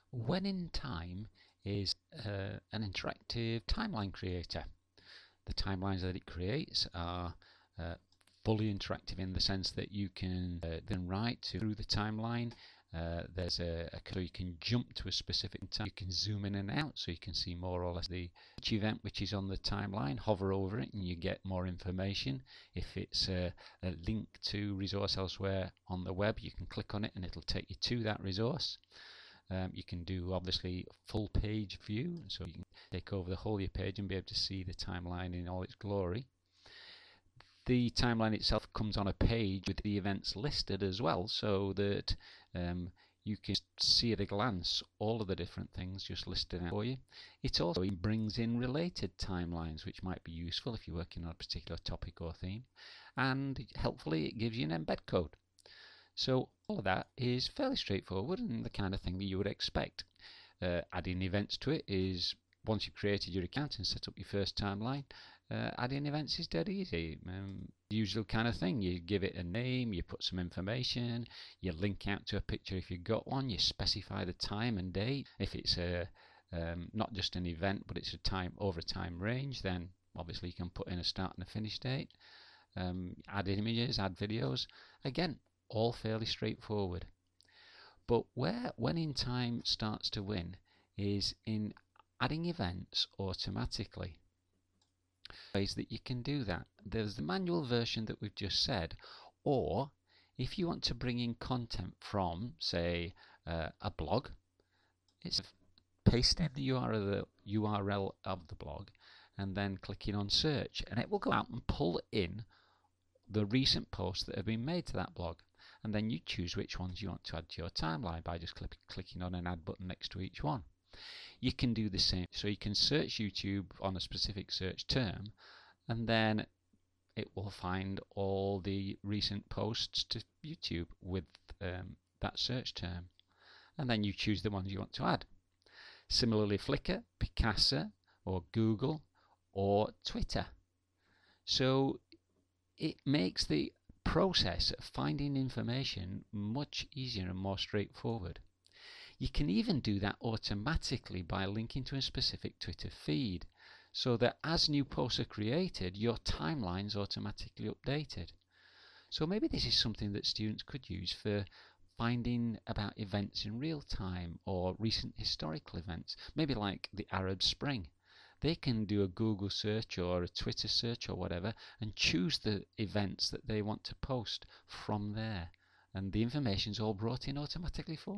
When in Time is an interactive timeline creator. The timelines that it creates are uh, fully interactive in the sense that you can then write through the timeline. There's so you can jump to a specific time. You can zoom in and out so you can see more or less each event which is on the timeline. Hover over it and you get more information. If it's a link to resource elsewhere on the web, you can click on it and it'll take you to that resource. You can do obviously full page view, so you can take over the whole of your page and be able to see the timeline in all its glory. The timeline itself comes on a page with the events listed as well, so that you can see at a glance all of the different things just listed out for you. It also brings in related timelines, which might be useful if you're working on a particular topic or theme, and helpfully it gives you an embed code. So all of that is fairly straightforward and the kind of thing that you would expect. Adding events to it is, once you've created your account and set up your first timeline, adding events is dead easy. Usual kind of thing. You give it a name, you put some information, you link out to a picture if you've got one, you specify the time and date. If it's not just an event but it's a time over a time range, then obviously you can put in a start and a finish date. Add images, add videos. Again, all fairly straightforward. But where When in Time starts to win is in adding events automatically. Ways that you can do that. There's the manual version that we've just said, or if you want to bring in content from, say, a blog, it's pasting the URL of the blog and then clicking on search, and it will go out and pull in the recent posts that have been made to that blog. And then you choose which ones you want to add to your timeline by just clicking on an add button next to each one. You can do the same, so you can search YouTube on a specific search term and then it will find all the recent posts to YouTube with that search term, and then you choose the ones you want to add. Similarly, Flickr, Picasa or Google or Twitter. So it makes the process of finding information much easier and more straightforward. You can even do that automatically by linking to a specific Twitter feed, so that as new posts are created, your timeline's automatically updated. So maybe this is something that students could use for finding about events in real time or recent historical events, maybe like the Arab Spring. They can do a Google search or a Twitter search or whatever and choose the events that they want to post from there, and the information's all brought in automatically for